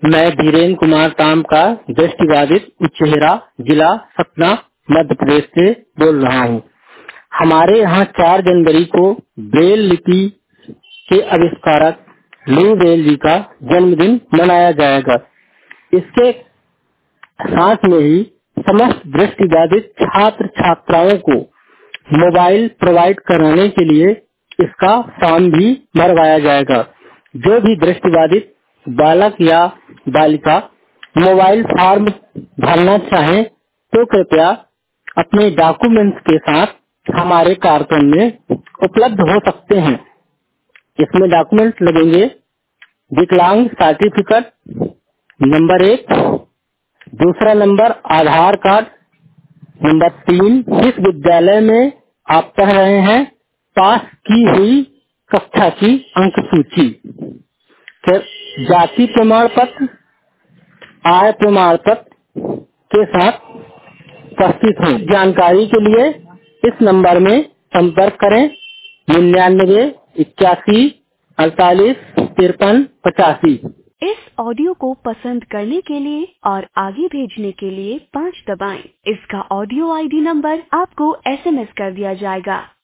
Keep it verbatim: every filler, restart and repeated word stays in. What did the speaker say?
मैं धीरेन्द्र कुमार ताम का दृष्टिबाधित उच्चेहरा जिला सतना मध्य प्रदेश से बोल रहा हूँ। हमारे यहाँ चार जनवरी को ब्रेल लिपि के आविष्कारक लुई ब्रेल जी का जन्मदिन मनाया जाएगा। इसके साथ में ही समस्त दृष्टिबाधित छात्र छात्राओं को मोबाइल प्रोवाइड कराने के लिए इसका फॉर्म भी भरवाया जाएगा। जो भी दृष्टिबाधित बालक या बालिका मोबाइल फॉर्म भरना चाहें तो कृपया अपने डॉक्यूमेंट्स के साथ हमारे कार्यक्रम में उपलब्ध हो सकते हैं। इसमें डॉक्यूमेंट्स लगेंगे विकलांग सर्टिफिकेट नंबर एक, दूसरा नंबर आधार कार्ड, नंबर तीन जिस विद्यालय में आप पढ़ रहे हैं पास की हुई कक्षा की अंक सूची, फिर जाति प्रमाण पत्र, आय प्रमाण पत्र के साथ उपस्थित हो। जानकारी के लिए इस नंबर में संपर्क करें निन्यानवे इक्यासी अड़तालीस तिरपन पचासी। इस ऑडियो को पसंद करने के लिए और आगे भेजने के लिए पाँच दबाएं। इसका ऑडियो आईडी नंबर आपको एसएमएस कर दिया जाएगा।